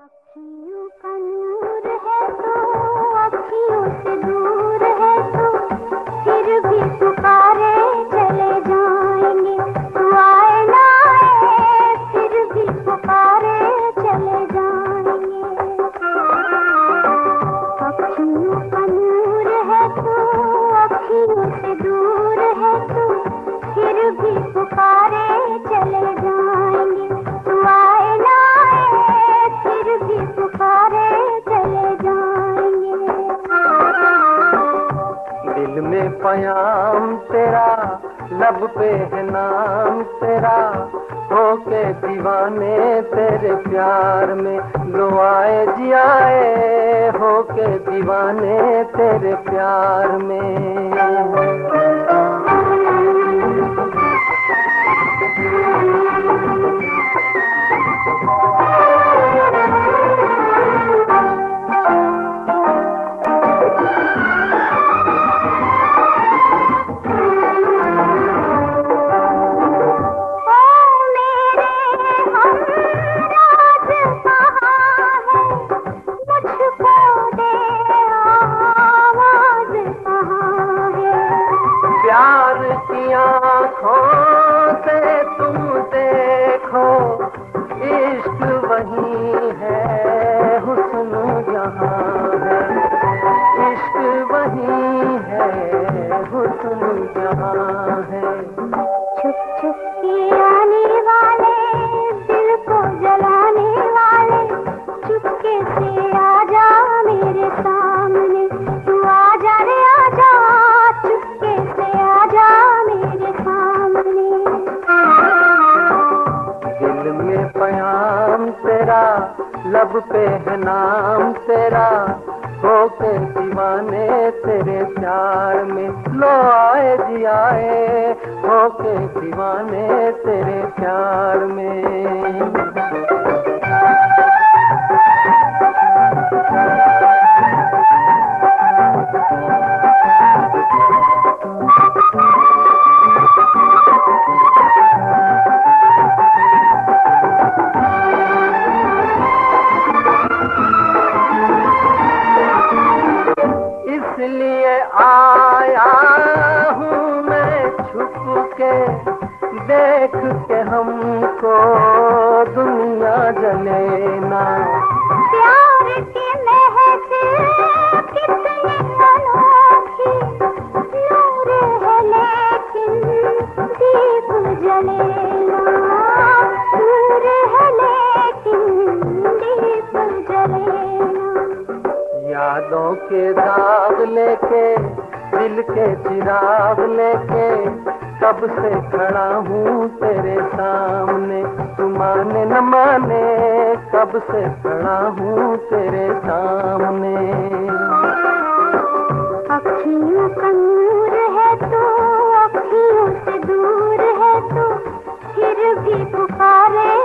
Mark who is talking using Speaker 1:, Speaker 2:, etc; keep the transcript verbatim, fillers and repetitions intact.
Speaker 1: अखियों का नूर है तो अखियों से दूर है तो फिर भी पुकारे चले जाएंगे। तू आए ना आए फिर भी पुकारे चले जाएंगे। अखियों का नूर है तो अखियों से दूर है तो फिर भी पुकारे चले जाएंगे। तू आए ना आए फिर भी पुकारे चले जाएंगे।
Speaker 2: दिल में पयाम तेरा, लब पे है नाम तेरा, होके दीवाने तेरे प्यार में। लो आए जी आए होके दीवाने तेरे प्यार में। प्यार की आँखों से तुम देखो, इश्क वही है हुस्न जहाँ है। इश्क वही है हुस्न जहाँ है।
Speaker 1: छुप छुप के आने वाले दिल को जलाने वाले, चुपके से आजा मेरे सामने। तू आजा रे आजा चुपके से आजा मेरे सामने।
Speaker 2: दिल में पयाम तेरा, लब पे है नाम तेरा, होके दीवाने तेरे प्यार में। लो आए जी आए होके दीवाने तेरे प्यार में। इसलिए आया हूँ मैं छुप के, देख के हमको दुनिया जले ना।
Speaker 1: प्यार की महक कितनी अनोखी, नूर है लेकिन दीप जले ना। नूर है लेकिन दीप जले ना।
Speaker 2: यादों के दाग लेके, दिल के चिराग लेके, कब से खड़ा हूँ तेरे सामने। तू माने न माने कब से खड़ा हूँ तेरे सामने।
Speaker 1: अखियों का नूर है तो अखियों से दूर है तो फिर भी पुकारे